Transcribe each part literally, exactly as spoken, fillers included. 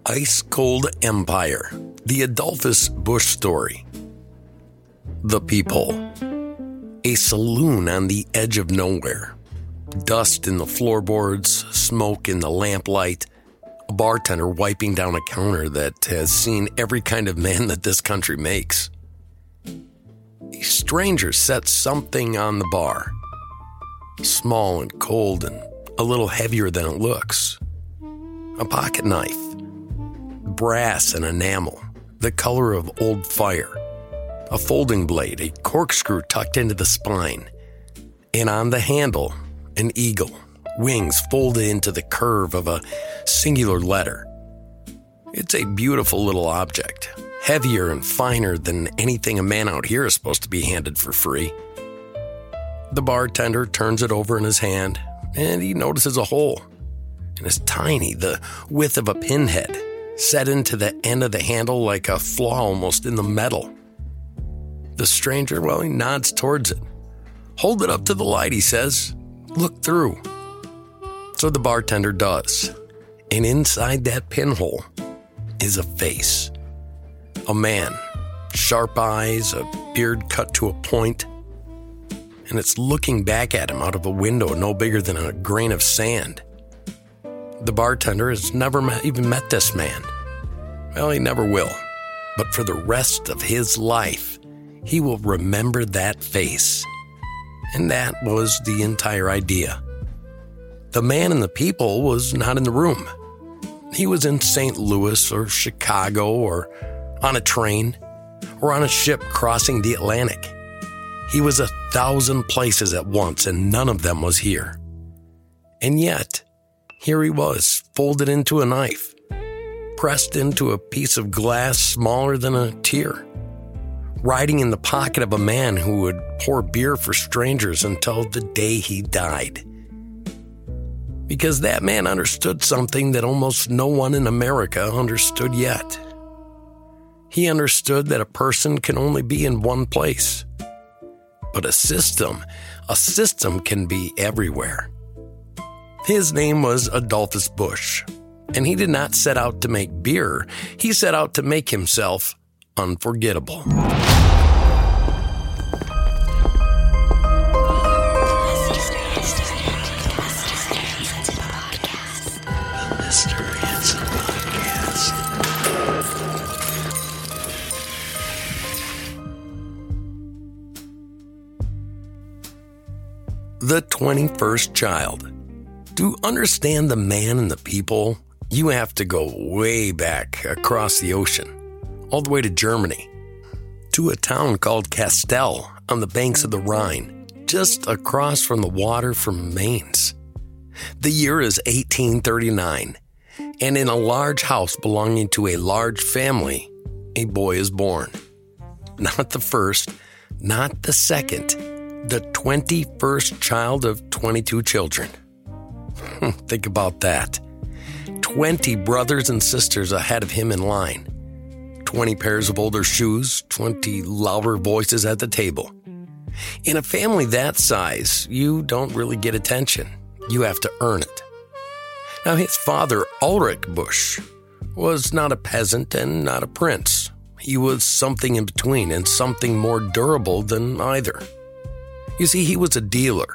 Ice-Cold Empire, the Adolphus Busch story. The Peephole, a saloon on the edge of nowhere. Dust in the floorboards, smoke in the lamplight, a bartender wiping down a counter that has seen every kind of man that this country makes. A stranger sets something on the bar, small and cold and a little heavier than it looks. A pocket knife, brass and enamel, the color of old fire, a folding blade, a corkscrew tucked into the spine, and on the handle, an eagle, wings folded into the curve of a singular letter. It's a beautiful little object, heavier and finer than anything a man out here is supposed to be handed for free. The bartender turns it over in his hand, and he notices a hole. And it's tiny, the width of a pinhead, set into the end of the handle like a flaw almost in the metal. The stranger, well, he nods towards it. "Hold it up to the light," he says. "Look through." So the bartender does. And inside that pinhole is a face. A man, sharp eyes, a beard cut to a point, and it's looking back at him out of a window no bigger than a grain of sand. The bartender has never met, even met this man. Well, he never will. But for the rest of his life, he will remember that face. And that was the entire idea. The man in the Peephole was not in the room. He was in Saint Louis or Chicago or on a train or on a ship crossing the Atlantic. He was a thousand places at once, and none of them was here. And yet, here he was, folded into a knife, pressed into a piece of glass smaller than a tear, riding in the pocket of a man who would pour beer for strangers until the day he died. Because that man understood something that almost no one in America understood yet. He understood that a person can only be in one place. But a system, a system can be everywhere. His name was Adolphus Busch, and he did not set out to make beer. He set out to make himself unforgettable. The twenty-first child. To understand the man in the Peephole, you have to go way back across the ocean, all the way to Germany, to a town called Castell on the banks of the Rhine, just across from the water from Mainz. The year is eighteen thirty-nine, and in a large house belonging to a large family, a boy is born. Not the first, not the second, the twenty-first child of twenty-two children. Think about that. twenty brothers and sisters ahead of him in line. twenty pairs of older shoes, twenty louder voices at the table. In a family that size, you don't really get attention. You have to earn it. Now, his father, Ulrich Busch, was not a peasant and not a prince. He was something in between and something more durable than either. You see, he was a dealer.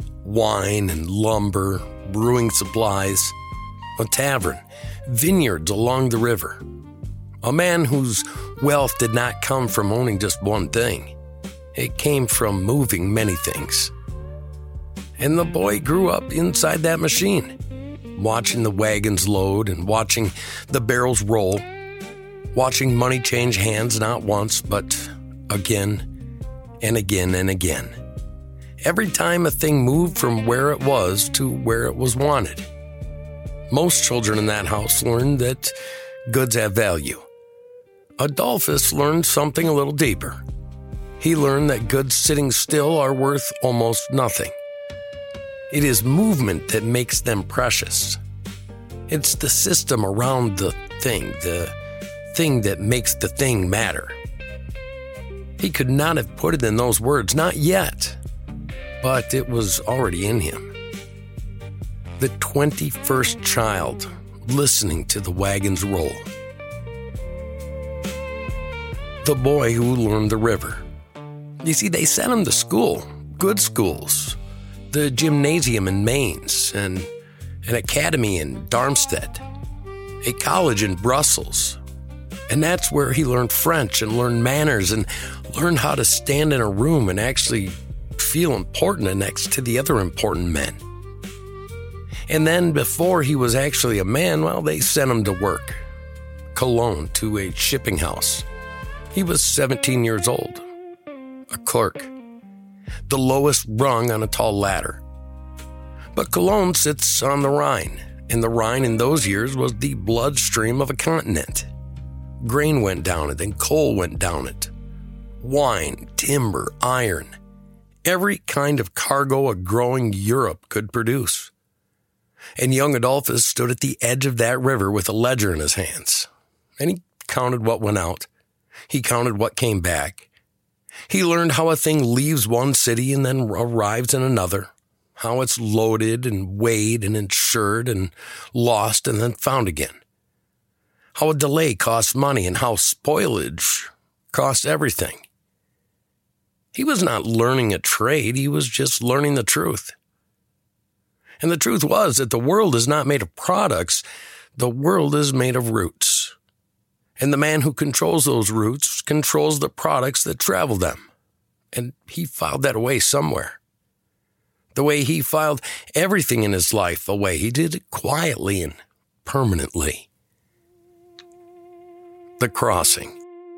Wine and lumber, brewing supplies, a tavern, vineyards along the river. A man whose wealth did not come from owning just one thing. It came from moving many things. And the boy grew up inside that machine, watching the wagons load and watching the barrels roll, watching money change hands not once, but again and again and again. Every time a thing moved from where it was to where it was wanted. Most children in that house learned that goods have value. Adolphus learned something a little deeper. He learned that goods sitting still are worth almost nothing. It is movement that makes them precious. It's the system around the thing, the thing that makes the thing matter. He could not have put it in those words, not yet. But it was already in him. The twenty-first child, listening to the wagons roll. The boy who learned the river. You see, they sent him to school, good schools, the gymnasium in Mainz, and an academy in Darmstadt, a college in Brussels. And that's where he learned French and learned manners and learned how to stand in a room and actually feel important next to the other important men. And then before he was actually a man, well, they sent him to work. Cologne, to a shipping house. He was seventeen years old. A clerk. The lowest rung on a tall ladder. But Cologne sits on the Rhine, and the Rhine in those years was the bloodstream of a continent. Grain went down it, and coal went down it. Wine, timber, iron. Every kind of cargo a growing Europe could produce. And young Adolphus stood at the edge of that river with a ledger in his hands. And he counted what went out. He counted what came back. He learned how a thing leaves one city and then arrives in another. How it's loaded and weighed and insured and lost and then found again. How a delay costs money and how spoilage costs everything. He was not learning a trade, he was just learning the truth. And the truth was that the world is not made of products, the world is made of roots. And the man who controls those roots controls the products that travel them. And he filed that away somewhere. The way he filed everything in his life away, he did it quietly and permanently. The Crossing.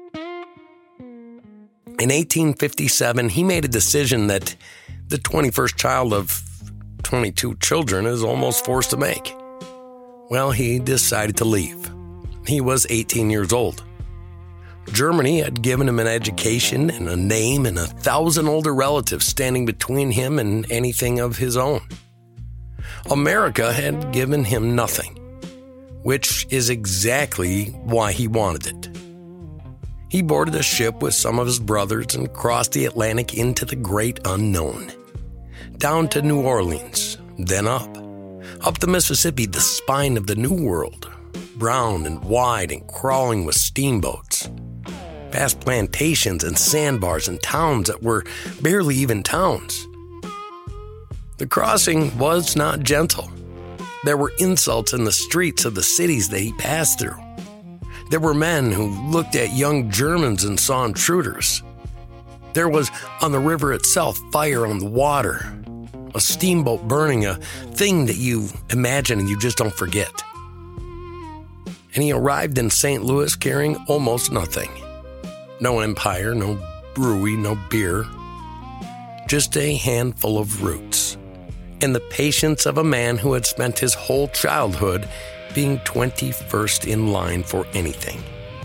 In eighteen fifty-seven, he made a decision that the twenty-first child of twenty-two children is almost forced to make. Well, he decided to leave. He was eighteen years old. Germany had given him an education and a name and a thousand older relatives standing between him and anything of his own. America had given him nothing, which is exactly why he wanted it. He boarded a ship with some of his brothers and crossed the Atlantic into the great unknown. Down to New Orleans, then up. Up the Mississippi, the spine of the New World, brown and wide and crawling with steamboats. Past plantations and sandbars and towns that were barely even towns. The crossing was not gentle. There were insults in the streets of the cities that he passed through. There were men who looked at young Germans and saw intruders. There was, on the river itself, fire on the water. A steamboat burning, a thing that you imagine and you just don't forget. And he arrived in Saint Louis carrying almost nothing. No empire, no brewery, no beer. Just a handful of roots. And the patience of a man who had spent his whole childhood being twenty-first in line for anything.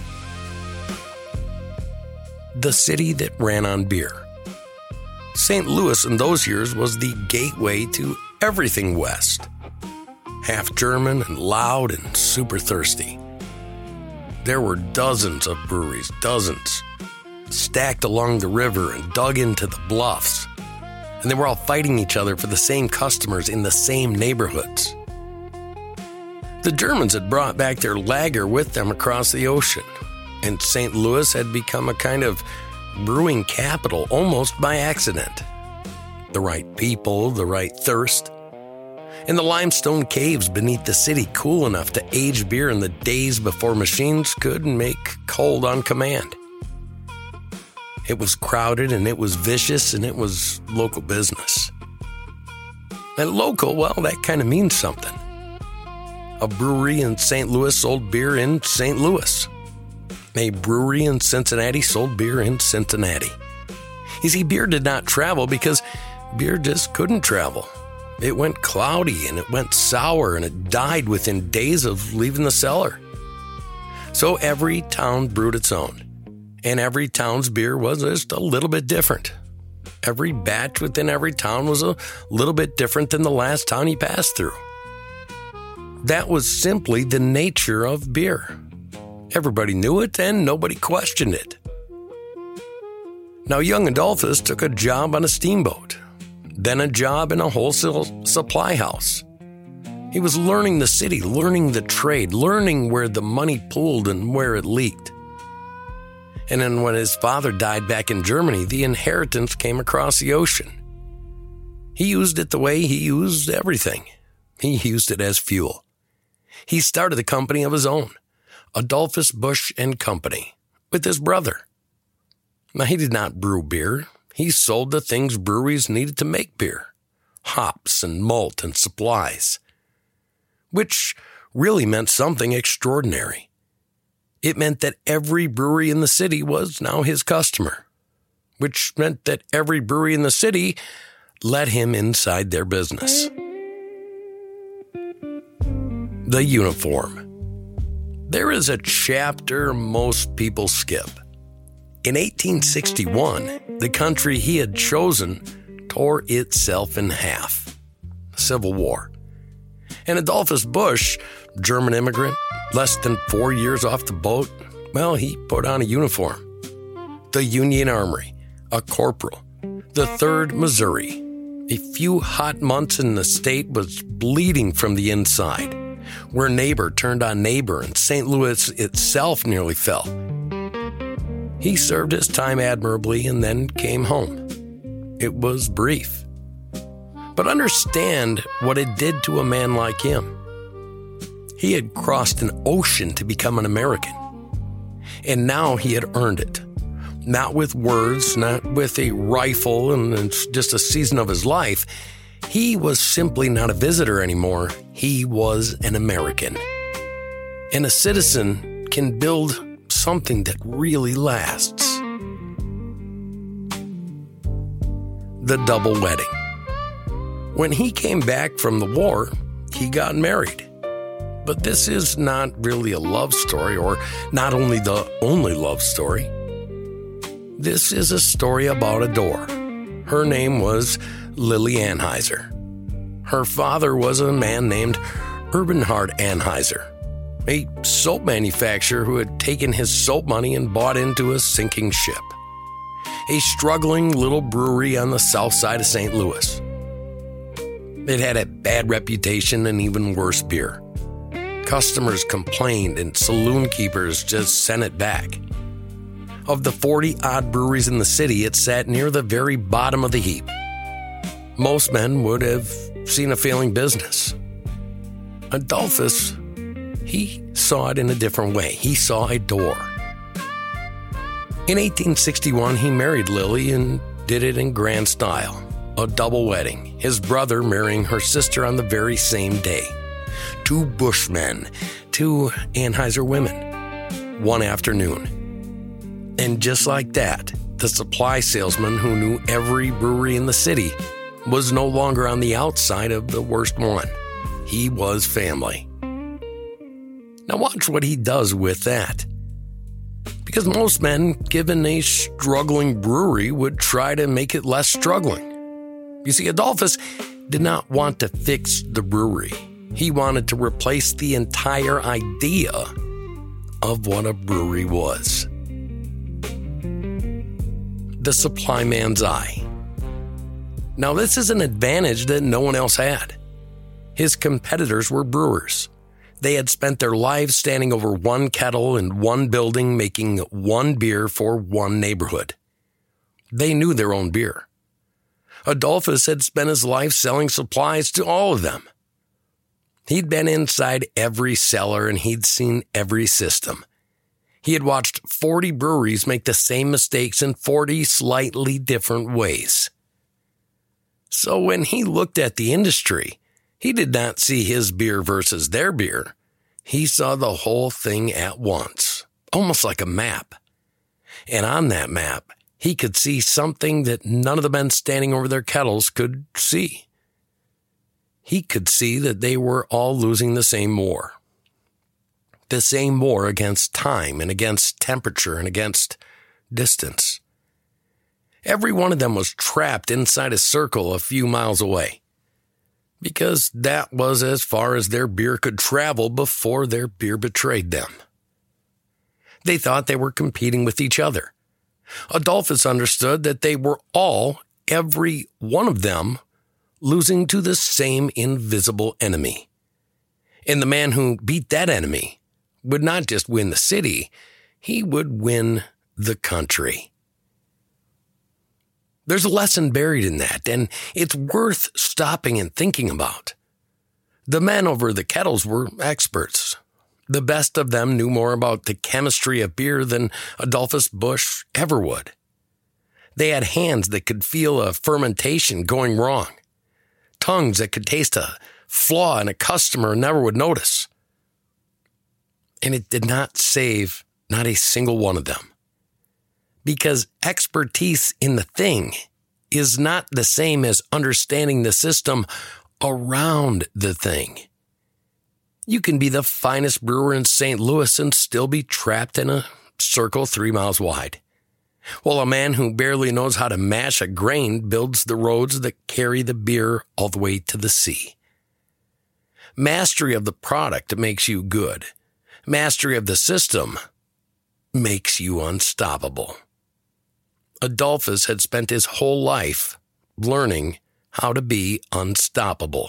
The city that ran on beer. Saint Louis in those years was the gateway to everything west. Half German and loud and super thirsty. There were dozens of breweries, dozens, stacked along the river and dug into the bluffs. And they were all fighting each other for the same customers in the same neighborhoods. The Germans had brought back their lager with them across the ocean, and Saint Louis had become a kind of brewing capital almost by accident. The right people, the right thirst, and the limestone caves beneath the city cool enough to age beer in the days before machines could make cold on command. It was crowded and it was vicious and it was local business. And local, well, that kind of means something. A brewery in Saint Louis sold beer in Saint Louis. A brewery in Cincinnati sold beer in Cincinnati. You see, beer did not travel because beer just couldn't travel. It went cloudy and it went sour and it died within days of leaving the cellar. So every town brewed its own. And every town's beer was just a little bit different. Every batch within every town was a little bit different than the last town he passed through. That was simply the nature of beer. Everybody knew it and nobody questioned it. Now, young Adolphus took a job on a steamboat, then a job in a wholesale supply house. He was learning the city, learning the trade, learning where the money pooled and where it leaked. And then when his father died back in Germany, the inheritance came across the ocean. He used it the way he used everything. He used it as fuel. He started a company of his own, Adolphus Busch and Company, with his brother. Now, he did not brew beer. He sold the things breweries needed to make beer, hops and malt and supplies, which really meant something extraordinary. It meant that every brewery in the city was now his customer, which meant that every brewery in the city let him inside their business. The uniform. There is a chapter most people skip. In eighteen sixty-one, the country he had chosen tore itself in half. Civil War. And Adolphus Busch, German immigrant, less than four years off the boat, well, he put on a uniform. The Union Armory, a corporal, the third Missouri. A few hot months in the state was bleeding from the inside, where neighbor turned on neighbor and Saint Louis itself nearly fell. He served his time admirably and then came home. It was brief. But understand what it did to a man like him. He had crossed an ocean to become an American. And now he had earned it. Not with words, not with a rifle and just a season of his life. He was simply not a visitor anymore. He was an American. And a citizen can build something that really lasts. The double wedding. When he came back from the war, he got married. But this is not really a love story, or not only the only love story. This is a story about a door. Her name was Lily Anheuser. Her father was a man named Eberhard Anheuser, a soap manufacturer who had taken his soap money and bought into a sinking ship. A struggling little brewery on the south side of Saint Louis. It had a bad reputation and even worse beer. Customers complained and saloon keepers just sent it back. Of the forty-odd breweries in the city, it sat near the very bottom of the heap. Most men would have seen a failing business. Adolphus, he saw it in a different way. He saw a door. In eighteen sixty-one, he married Lily and did it in grand style. A double wedding, his brother marrying her sister on the very same day. Two Bushmen, two Anheuser women, one afternoon. And just like that, the supply salesman who knew every brewery in the city was no longer on the outside of the worst one. He was family. Now watch what he does with that. Because most men, given a struggling brewery, would try to make it less struggling. You see, Adolphus did not want to fix the brewery. He wanted to replace the entire idea of what a brewery was. The supply man's eye. Now, this is an advantage that no one else had. His competitors were brewers. They had spent their lives standing over one kettle in one building, making one beer for one neighborhood. They knew their own beer. Adolphus had spent his life selling supplies to all of them. He'd been inside every cellar and he'd seen every system. He had watched forty breweries make the same mistakes in forty slightly different ways. So when he looked at the industry, he did not see his beer versus their beer. He saw the whole thing at once, almost like a map. And on that map, he could see something that none of the men standing over their kettles could see. He could see that they were all losing the same war. The same war against time and against temperature and against distance. Every one of them was trapped inside a circle a few miles away, because that was as far as their beer could travel before their beer betrayed them. They thought they were competing with each other. Adolphus understood that they were all, every one of them, losing to the same invisible enemy, And the man who beat that enemy would not just win the city, he would win the country. There's a lesson buried in that, and it's worth stopping and thinking about. The men over the kettles were experts. The best of them knew more about the chemistry of beer than Adolphus Busch ever would. They had hands that could feel a fermentation going wrong, tongues that could taste a flaw and a customer never would notice. And it did not save not a single one of them. Because expertise in the thing is not the same as understanding the system around the thing. You can be the finest brewer in Saint Louis and still be trapped in a circle three miles wide, while a man who barely knows how to mash a grain builds the roads that carry the beer all the way to the sea. Mastery of the product makes you good. Mastery of the system makes you unstoppable. Adolphus had spent his whole life learning how to be unstoppable.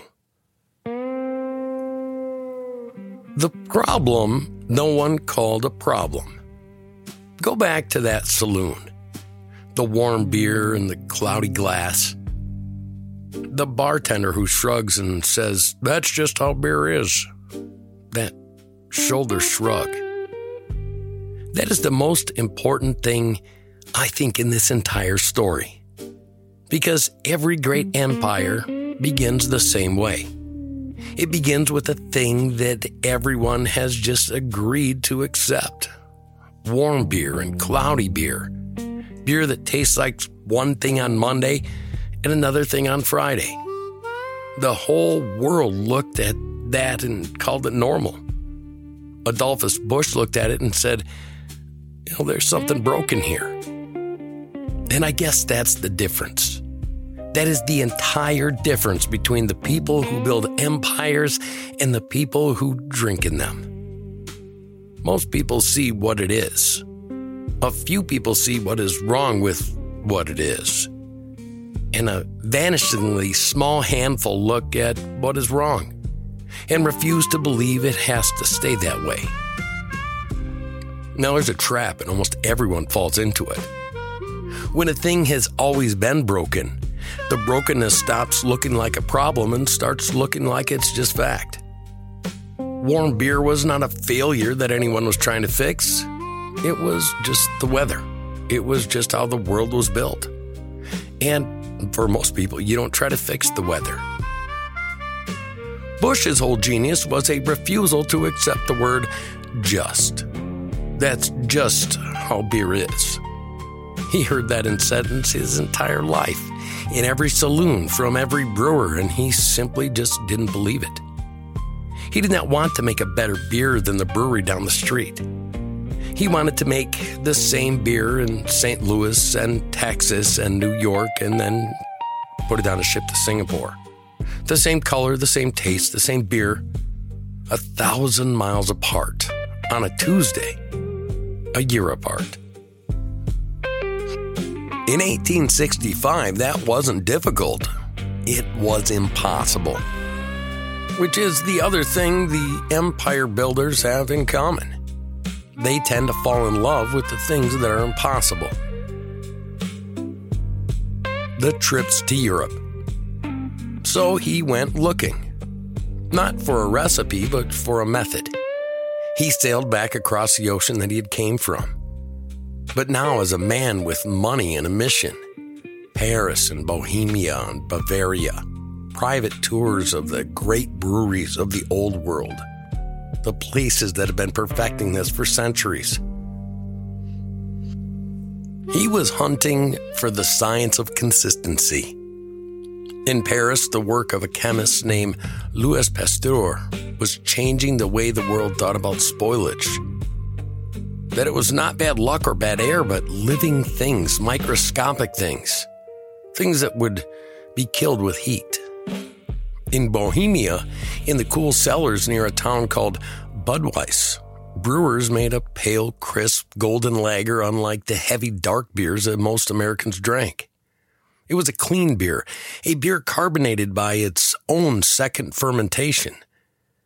The problem no one called a problem. Go back to that saloon. The warm beer and the cloudy glass. The bartender who shrugs and says, "That's just how beer is." That shoulder shrug. That is the most important thing, I think, in this entire story. Because every great empire begins the same way. It begins with a thing that everyone has just agreed to accept. Warm beer and cloudy beer. Beer that tastes like one thing on Monday and another thing on Friday. The whole world looked at that and called it normal. Adolphus Busch looked at it and said, you know, there's something broken here. And I guess that's the difference. That is the entire difference between the people who build empires and the people who drink in them. Most people see what it is. A few people see what is wrong with what it is. And a vanishingly small handful look at what is wrong and refuse to believe it has to stay that way. Now, there's a trap, and almost everyone falls into it. When a thing has always been broken, the brokenness stops looking like a problem and starts looking like it's just fact. Warm beer was not a failure that anyone was trying to fix. It was just the weather. It was just how the world was built. And for most people, you don't try to fix the weather. Busch's whole genius was a refusal to accept the word just. That's just how beer is. He heard that in sentence his entire life, in every saloon, from every brewer, and he simply just didn't believe it. He did not want to make a better beer than the brewery down the street. He wanted to make the same beer in Saint Louis and Texas and New York and then put it on a ship to Singapore. The same color, the same taste, the same beer, a thousand miles apart on a Tuesday, a year apart. In eighteen sixty-five, that wasn't difficult. It was impossible. Which is the other thing the empire builders have in common. They tend to fall in love with the things that are impossible. The trips to Europe. So he went looking. Not for a recipe, but for a method. He sailed back across the ocean that he had came from. But now as a man with money and a mission. Paris and Bohemia and Bavaria. Private tours of the great breweries of the old world. The places that have been perfecting this for centuries. He was hunting for the science of consistency. In Paris, the work of a chemist named Louis Pasteur was changing the way the world thought about spoilage. That it was not bad luck or bad air, but living things, microscopic things. Things that would be killed with heat. In Bohemia, in the cool cellars near a town called Budweis, brewers made a pale, crisp, golden lager unlike the heavy, dark beers that most Americans drank. It was a clean beer, a beer carbonated by its own second fermentation.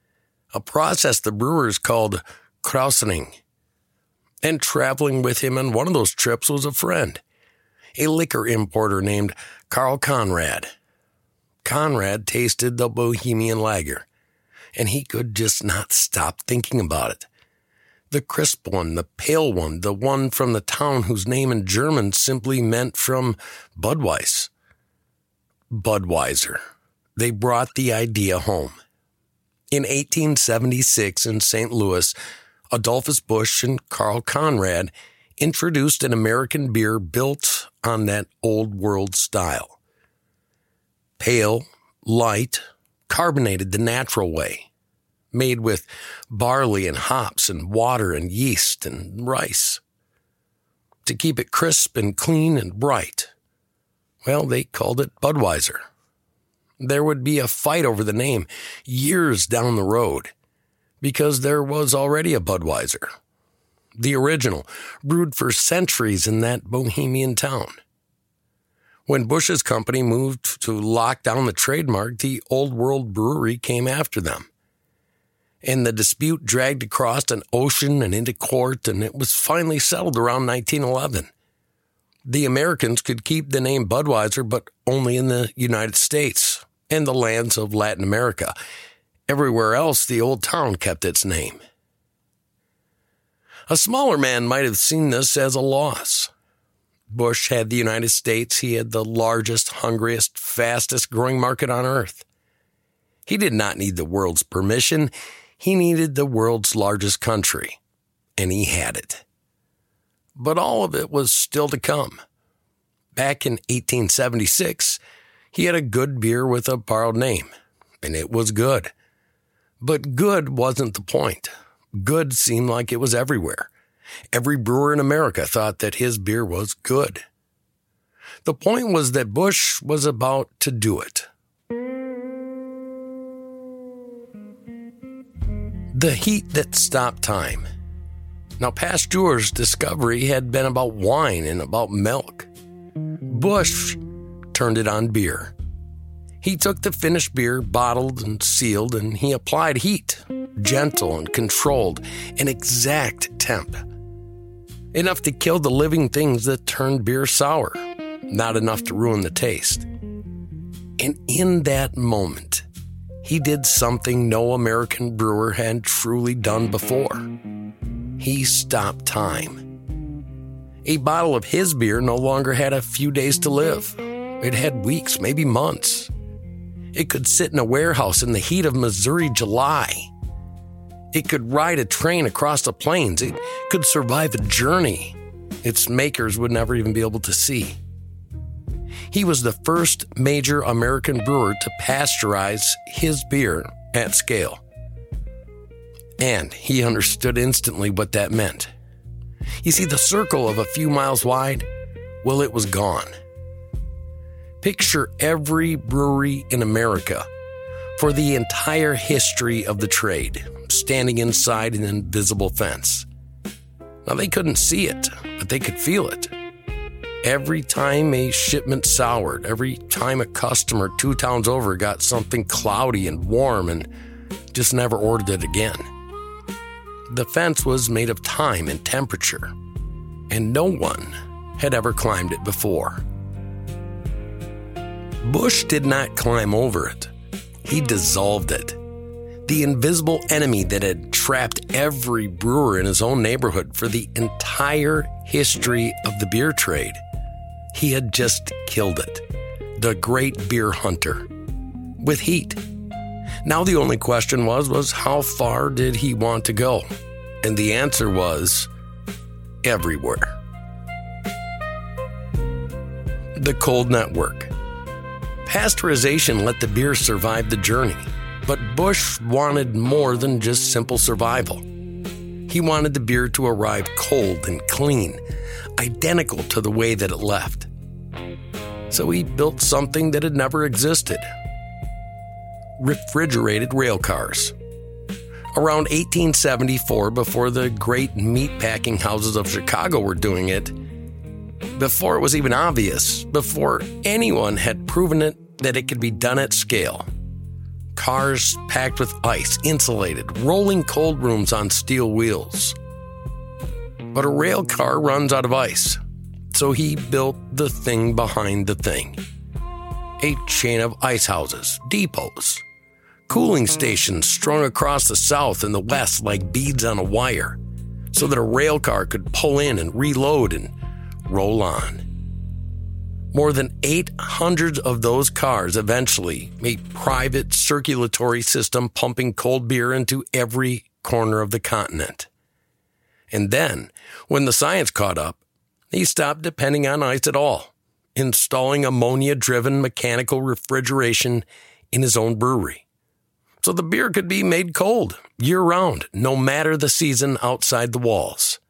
a process the brewers called krausening. And traveling with him on one of those trips was a friend, a liquor importer named Karl Conrad. Conrad tasted the Bohemian Lager, and he could just not stop thinking about it. The crisp one, the pale one, the one from the town whose name in German simply meant from Budweis. Budweiser. They brought the idea home. In eighteen seventy-six in Saint Louis, Adolphus Busch and Karl Conrad introduced an American beer built on that old world style. Pale, light, carbonated the natural way, made with barley and hops and water and yeast and rice. To keep it crisp and clean and bright, well, they called it Budweiser. There would be a fight over the name years down the road because there was already a Budweiser, the original, brewed for centuries in that Bohemian town. When Busch's company moved to lock down the trademark, the Old World Brewery came after them. And the dispute dragged across an ocean and into court, and it was finally settled around nineteen eleven. The Americans could keep the name Budweiser, but only in the United States and the lands of Latin America. Everywhere else, the old town kept its name. A smaller man might have seen this as a loss. Busch had the United States. He had the largest, hungriest, fastest growing market on earth. He did not need the world's permission. He needed the world's largest country, and he had it. But all of it was still to come. Back in eighteen seventy-six, he had a good beer with a borrowed name, and it was good. But good wasn't the point. Good seemed like it was everywhere. Every brewer in America thought that his beer was good. The point was that Busch was about to do it. The heat that stopped time. Now, Pasteur's discovery had been about wine and about milk. Busch turned it on beer. He took the finished beer, bottled and sealed, and he applied heat, gentle and controlled, an exact temp. Enough to kill the living things that turned beer sour, not enough to ruin the taste. And in that moment, he did something no American brewer had truly done before. He stopped time. A bottle of his beer no longer had a few days to live. It had weeks, maybe months. It could sit in a warehouse in the heat of Missouri July. It could ride a train across the plains. It could survive a journey its makers would never even be able to see. He was the first major American brewer to pasteurize his beer at scale. And he understood instantly what that meant. You see, the circle of a few miles wide, well, it was gone. Picture every brewery in America for the entire history of the trade, standing inside an invisible fence. Now, they couldn't see it, but they could feel it. Every time a shipment soured, every time a customer two towns over got something cloudy and warm and just never ordered it again. The fence was made of time and temperature, and no one had ever climbed it before. Busch did not climb over it. He dissolved it. The invisible enemy that had trapped every brewer in his own neighborhood for the entire history of the beer trade. He had just killed it. The great beer hunter. With heat. Now the only question was, was how far did he want to go? And the answer was everywhere. The cold network. Pasteurization let the beer survive the journey, but Busch wanted more than just simple survival. He wanted the beer to arrive cold and clean, identical to the way that it left. So he built something that had never existed. Refrigerated rail cars. Around eighteen seventy-four, before the great meatpacking houses of Chicago were doing it, before it was even obvious, before anyone had proven it that it could be done at scale, cars packed with ice, insulated, rolling cold rooms on steel wheels. But a rail car runs out of ice, so he built the thing behind the thing. A chain of ice houses, depots, cooling stations strung across the south and the west like beads on a wire, so that a rail car could pull in and reload and roll on. More than eight hundred of those cars eventually made a private circulatory system pumping cold beer into every corner of the continent. And then, when the science caught up, he stopped depending on ice at all, installing ammonia-driven mechanical refrigeration in his own brewery. So the beer could be made cold, year-round, no matter the season outside the walls.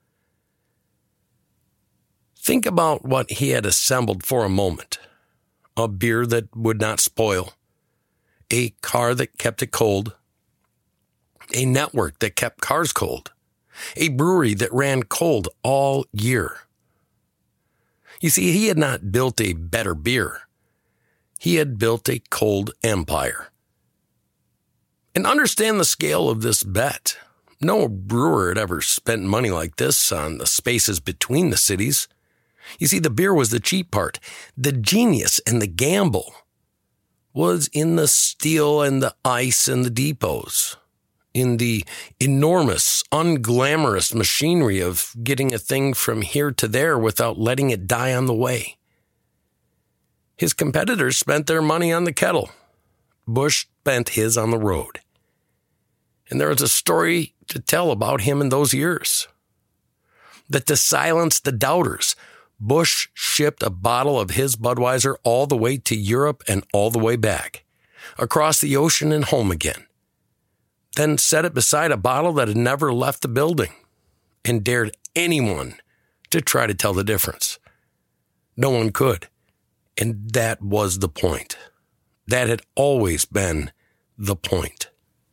Think about what he had assembled for a moment. A beer that would not spoil. A car that kept it cold. A network that kept cars cold. A brewery that ran cold all year. You see, he had not built a better beer. He had built a cold empire. And understand the scale of this bet. No brewer had ever spent money like this on the spaces between the cities. You see, the beer was the cheap part. The genius and the gamble was in the steel and the ice and the depots, in the enormous, unglamorous machinery of getting a thing from here to there without letting it die on the way. His competitors spent their money on the kettle. Busch spent his on the road. And there is a story to tell about him in those years. That to silence the doubters, Busch shipped a bottle of his Budweiser all the way to Europe and all the way back, across the ocean and home again. Then set it beside a bottle that had never left the building and dared anyone to try to tell the difference. No one could. And that was the point. That had always been the point.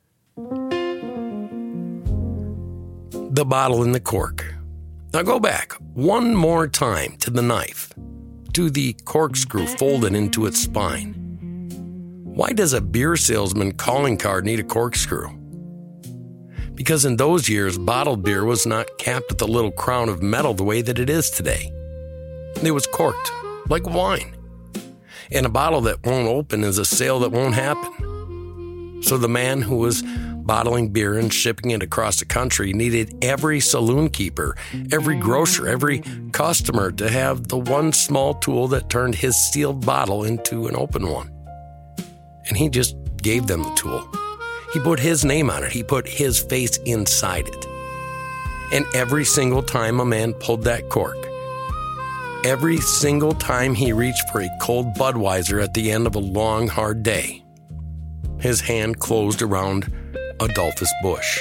The bottle and the cork. Now go back one more time to the knife, to the corkscrew folded into its spine. Why does a beer salesman calling card need a corkscrew? Because in those years, bottled beer was not capped with a little crown of metal the way that it is today. It was corked, like wine. And a bottle that won't open is a sale that won't happen. So the man who was bottling beer and shipping it across the country needed every saloon keeper, every grocer, every customer to have the one small tool that turned his sealed bottle into an open one. And he just gave them the tool. He put his name on it. He put his face inside it. And every single time a man pulled that cork, every single time he reached for a cold Budweiser at the end of a long, hard day, his hand closed around Adolphus Busch.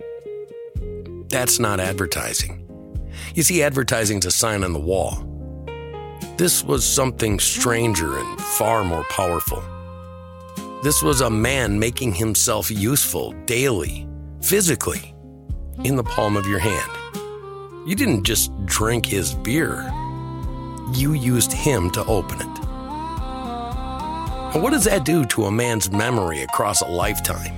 That's not advertising. You see, advertising's a sign on the wall. This was something stranger and far more powerful. This was a man making himself useful daily, physically, in the palm of your hand. You didn't just drink his beer. You used him to open it. And what does that do to a man's memory across a lifetime?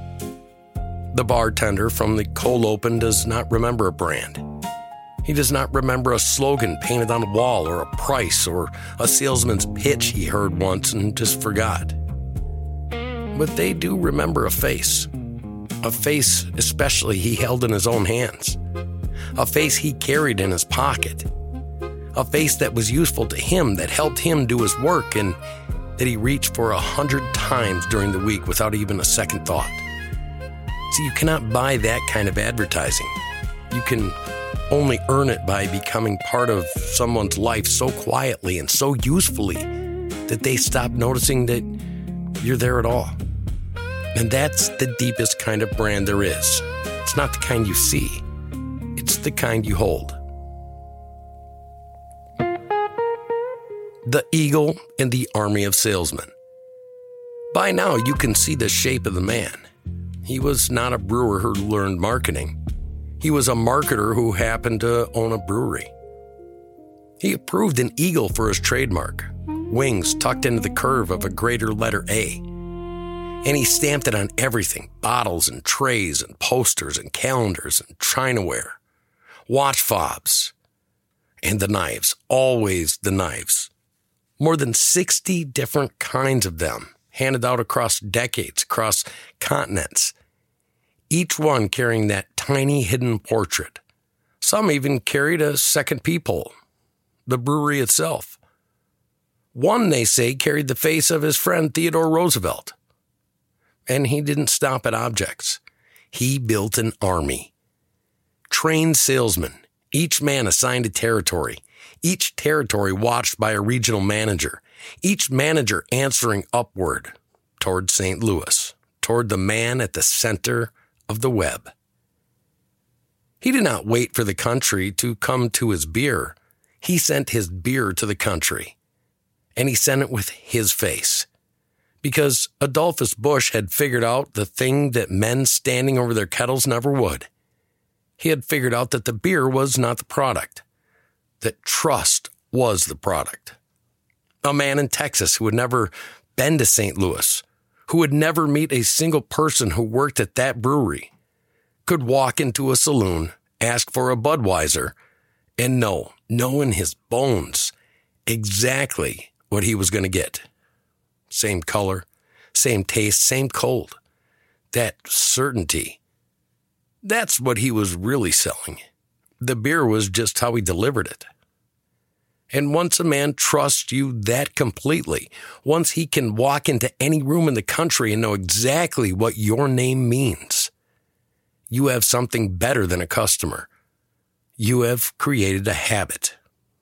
The bartender from the cold open does not remember a brand. He does not remember a slogan painted on a wall or a price or a salesman's pitch he heard once and just forgot. But they do remember a face. A face especially he held in his own hands. A face he carried in his pocket. A face that was useful to him, that helped him do his work, and that he reached for a hundred times during the week without even a second thought. See, you cannot buy that kind of advertising. You can only earn it by becoming part of someone's life so quietly and so usefully that they stop noticing that you're there at all. And that's the deepest kind of brand there is. It's not the kind you see. It's the kind you hold. The eagle and the army of salesmen. By now, you can see the shape of the man. He was not a brewer who learned marketing. He was a marketer who happened to own a brewery. He approved an eagle for his trademark, wings tucked into the curve of a greater letter A. And he stamped it on everything, bottles and trays and posters and calendars and chinaware, watch fobs, and the knives, always the knives. More than sixty different kinds of them, handed out across decades, across continents, each one carrying that tiny hidden portrait. Some even carried a second peephole, the brewery itself. One, they say, carried the face of his friend Theodore Roosevelt. And he didn't stop at objects. He built an army. Trained salesmen, each man assigned a territory, each territory watched by a regional manager, each manager answering upward toward Saint Louis, toward the man at the center of the web. He did not wait for the country to come to his beer. He sent his beer to the country, and he sent it with his face. Because Adolphus Busch had figured out the thing that men standing over their kettles never would. He had figured out that the beer was not the product, that trust was the product. A man in Texas who had never been to Saint Louis, who would never meet a single person who worked at that brewery, could walk into a saloon, ask for a Budweiser, and know, know in his bones exactly what he was going to get. Same color, same taste, same cold. That certainty. That's what he was really selling. The beer was just how he delivered it. And once a man trusts you that completely, once he can walk into any room in the country and know exactly what your name means, you have something better than a customer. You have created a habit.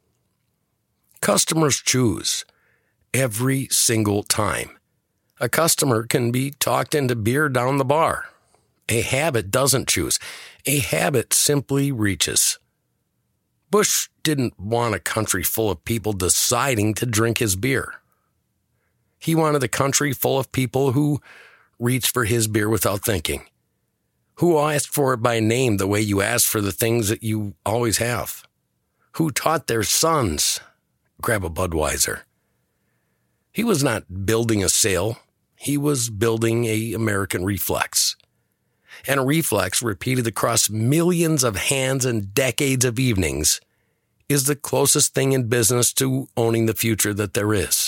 Customers choose every single time. A customer can be talked into beer down the bar. A habit doesn't choose. A habit simply reaches. Busch didn't want a country full of people deciding to drink his beer. He wanted a country full of people who reached for his beer without thinking, who asked for it by name the way you ask for the things that you always have, who taught their sons, grab a Budweiser. He was not building a sale. He was building a American reflex. And a reflex repeated across millions of hands and decades of evenings is the closest thing in business to owning the future that there is.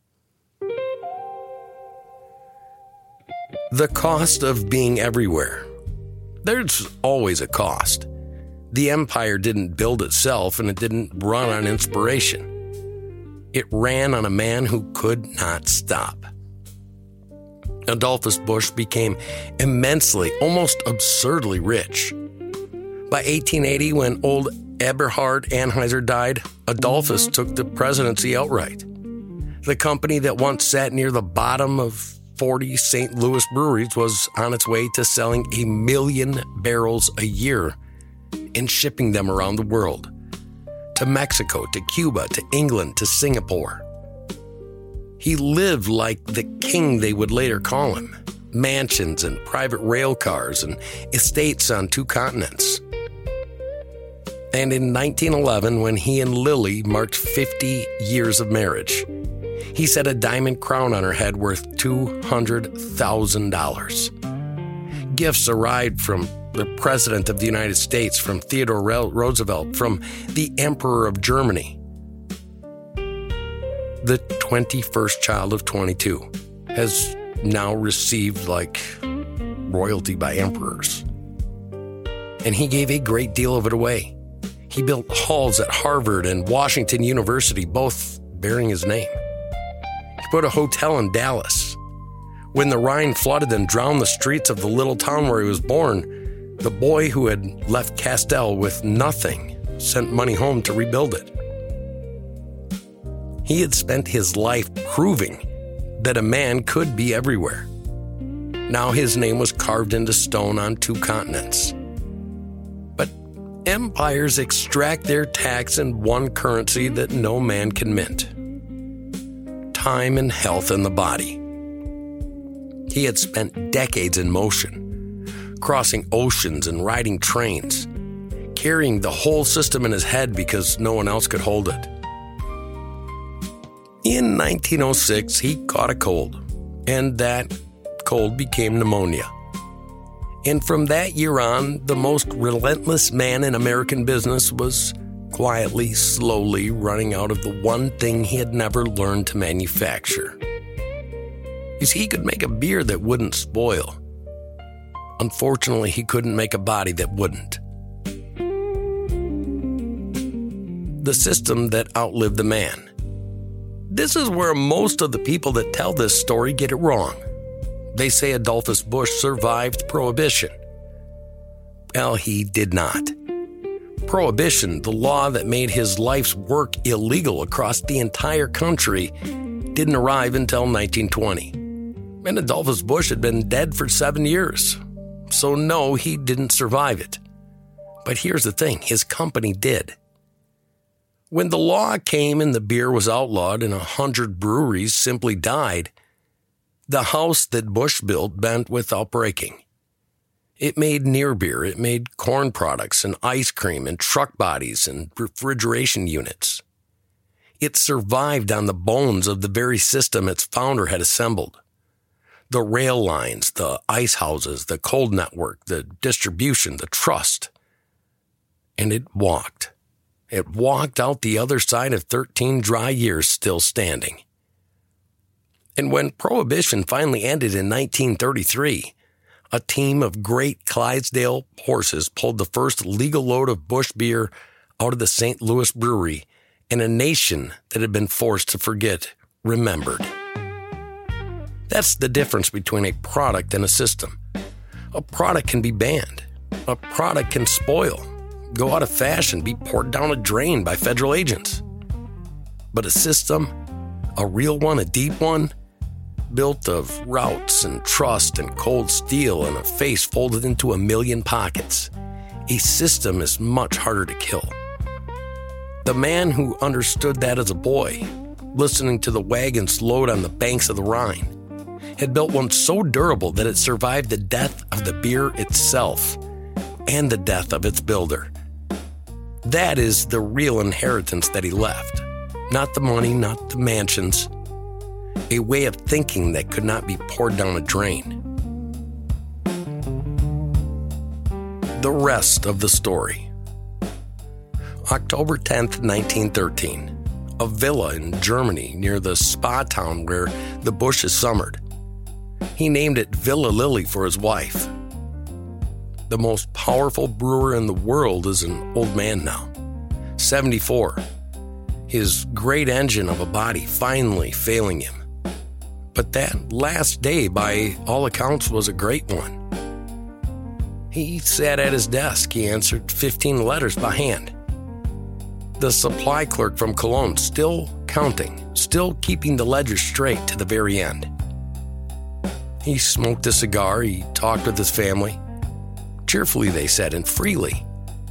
The cost of being everywhere. There's always a cost. The empire didn't build itself, and it didn't run on inspiration. It ran on a man who could not stop. Adolphus Busch became immensely, almost absurdly rich. By eighteen eighty, when old Eberhard Anheuser died, Adolphus took the presidency outright. The company that once sat near the bottom of forty Saint Louis breweries was on its way to selling a million barrels a year and shipping them around the world, to Mexico, to Cuba, to England, to Singapore. He lived like the king they would later call him, mansions and private rail cars and estates on two continents. And in nineteen eleven, when he and Lily marked fifty years of marriage, he set a diamond crown on her head worth two hundred thousand dollars. Gifts arrived from the President of the United States, from Theodore Roosevelt, from the Emperor of Germany. The twenty-first child of twenty-two has now received like royalty by emperors. And he gave a great deal of it away. He built halls at Harvard and Washington University, both bearing his name. He put a hotel in Dallas. When the Rhine flooded and drowned the streets of the little town where he was born, the boy who had left Castell with nothing sent money home to rebuild it. He had spent his life proving that a man could be everywhere. Now his name was carved into stone on two continents. But empires extract their tax in one currency that no man can mint: time and health in the body. He had spent decades in motion, crossing oceans and riding trains, carrying the whole system in his head because no one else could hold it. In nineteen oh six, he caught a cold, and that cold became pneumonia. And from that year on, the most relentless man in American business was quietly, slowly running out of the one thing he had never learned to manufacture. You see, he could make a beer that wouldn't spoil. Unfortunately, he couldn't make a body that wouldn't. The system that outlived the man. This is where most of the people that tell this story get it wrong. They say Adolphus Busch survived Prohibition. Well, he did not. Prohibition, the law that made his life's work illegal across the entire country, didn't arrive until nineteen twenty. And Adolphus Busch had been dead for seven years. So no, he didn't survive it. But here's the thing, his company did. When the law came and the beer was outlawed and a hundred breweries simply died, the house that Busch built bent without breaking. It made near beer, it made corn products and ice cream and truck bodies and refrigeration units. It survived on the bones of the very system its founder had assembled. The rail lines, the ice houses, the cold network, the distribution, the trust. And it walked. It walked out the other side of thirteen dry years still standing. And when Prohibition finally ended in nineteen thirty-three, a team of great Clydesdale horses pulled the first legal load of Busch beer out of the Saint Louis brewery, and a nation that had been forced to forget remembered. That's the difference between a product and a system. A product can be banned. A product can spoil, go out of fashion, be poured down a drain by federal agents. But a system, a real one, a deep one, built of routes and trust and cold steel and a face folded into a million pockets, a system is much harder to kill. The man who understood that as a boy, listening to the wagons load on the banks of the Rhine, had built one so durable that it survived the death of the beer itself and the death of its builder. That is the real inheritance that he left. Not the money, not the mansions. A way of thinking that could not be poured down a drain. The rest of the story. October tenth, nineteen thirteen. A villa in Germany near the spa town where the Busches summered. He named it Villa Lily for his wife. The most powerful brewer in the world is an old man now, seventy-four. His great engine of a body finally failing him. But that last day, by all accounts, was a great one. He sat at his desk. He answered fifteen letters by hand. The supply clerk from Cologne still counting, still keeping the ledger straight to the very end. He smoked a cigar. He talked with his family. Cheerfully, they said, and freely.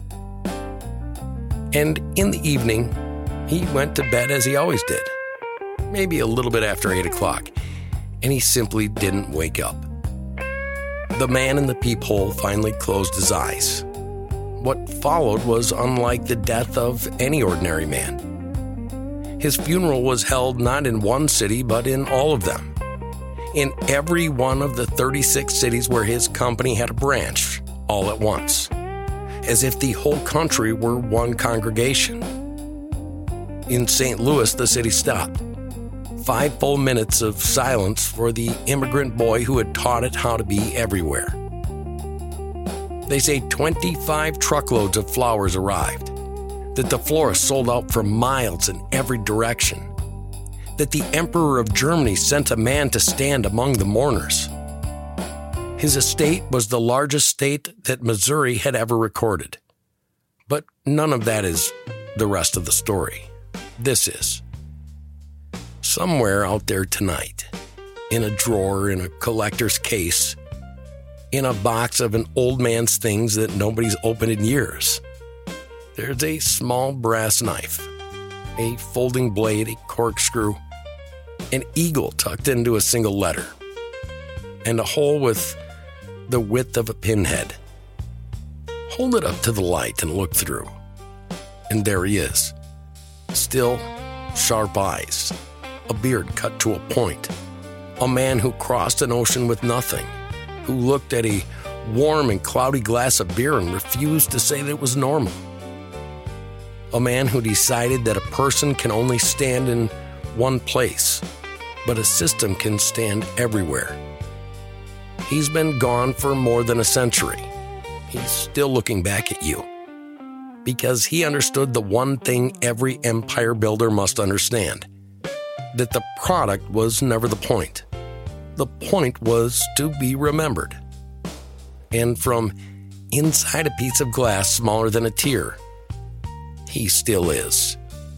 And in the evening, he went to bed as he always did, maybe a little bit after eight o'clock, and he simply didn't wake up. The man in the peephole finally closed his eyes. What followed was unlike the death of any ordinary man. His funeral was held not in one city, but in all of them. In every one of the thirty-six cities where his company had a branch, all at once, as if the whole country were one congregation. In Saint Louis, the city stopped. Five full minutes of silence for the immigrant boy who had taught it how to be everywhere. They say twenty-five truckloads of flowers arrived, that the florist sold out for miles in every direction, that the Emperor of Germany sent a man to stand among the mourners. His estate was the largest state that Missouri had ever recorded. But none of that is the rest of the story. This is. Somewhere out there tonight, in a drawer, in a collector's case, in a box of an old man's things that nobody's opened in years, there's a small brass knife, a folding blade, a corkscrew, an eagle tucked into a single letter, and a hole with the width of a pinhead. Hold it up to the light and look through. And there he is. Still, sharp eyes, a beard cut to a point, A man who crossed an ocean with nothing, who looked at a warm and cloudy glass of beer and refused to say that it was normal. A man who decided that a person can only stand in one place, but a system can stand everywhere. He's been gone for more than a century. He's still looking back at you because he understood the one thing every empire builder must understand, that the product was never the point. The point was to be remembered. And from inside a piece of glass smaller than a tear, he still is.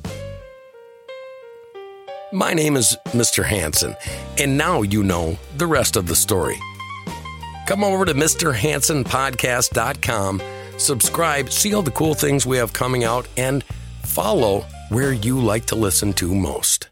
My name is Mister Hanson, and now you know the rest of the story. Come over to Mr Hanson Podcast dot com, subscribe, see all the cool things we have coming out, and follow where you like to listen to most.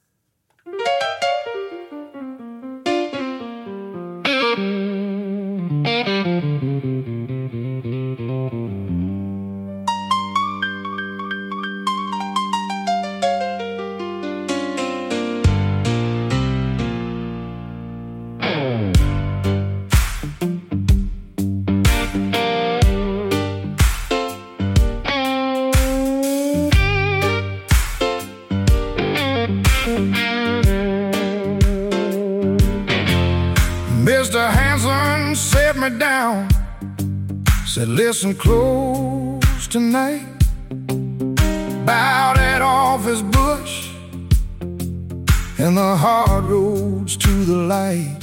Mister Hanson set me down, said, listen close tonight, about that office bush and the hard roads to the light.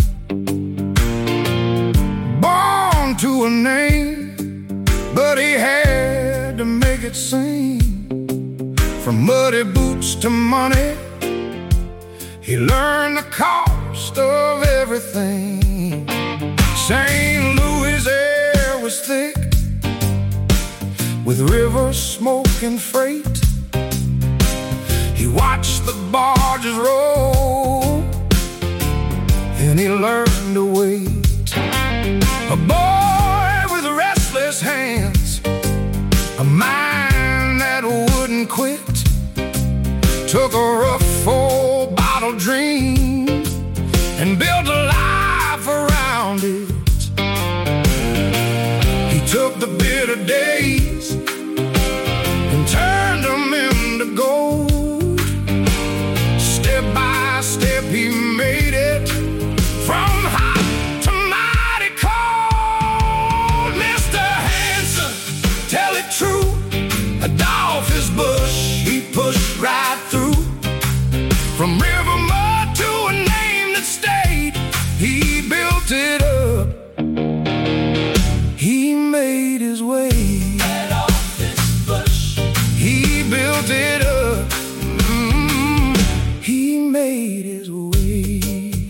Born to a name, but he had to make it sing. From muddy boots to money, he learned the cost of everything. Saint Louis air was thick with river smoke and freight. He watched the barges roll and he learned to wait. A boy with restless hands, a mind that wouldn't quit, took a rough old bottle dream and built a life around it. He took the bitter days and turned them into gold. Step by step he made it, from hot to mighty cold. Mister Hanson, tell it true, Adolphus Bush, he pushed right through. From river mud to a name that stayed, he built it up. He made his way. Adolphus Bush, he built it up. Mm-hmm. He made his way.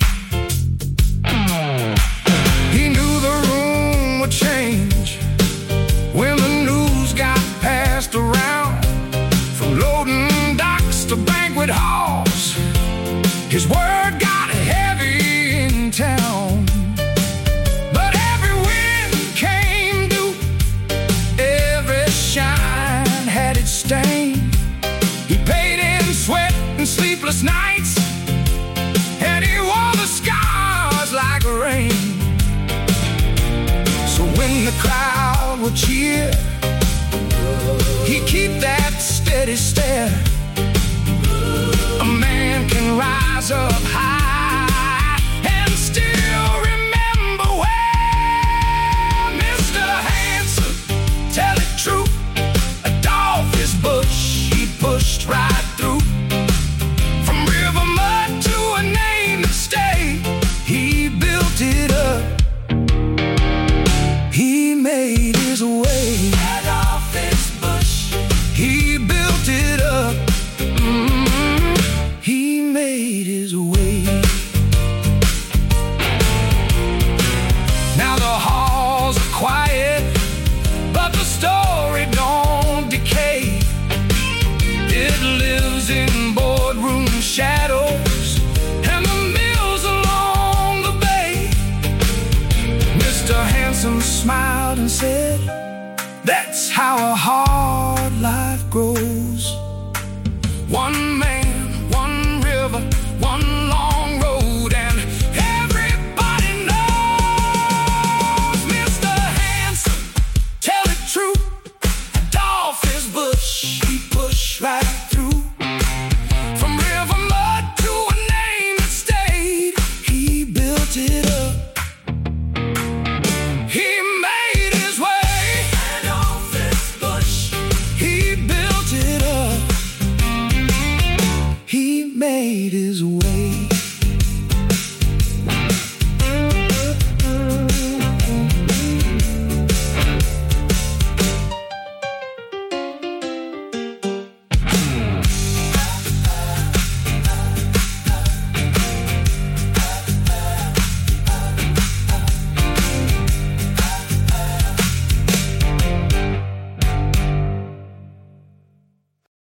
He knew the room would change when the news got passed around. From loading docks to banquet halls, his word got heavy in town. But every wind came due, every shine had its stain. He paid in sweat and sleepless nights, and he wore the scars like rain. So when the crowd would cheer, he'd keep that steady stare. A man can rise up high and still remember where. Mister Hanson, tell it true, Adolphus Bush, he pushed right through. From river mud to a name that stayed, he built it up. He made his way. Adolphus Bush, he built it up. Mm-hmm. He made his way. Now the halls are quiet, but the story don't decay. It lives in boardroom shadows and the mills along the bay. Mister Hanson smiled and said, that's how a hard life grows. One man, one river, one long road, and made his way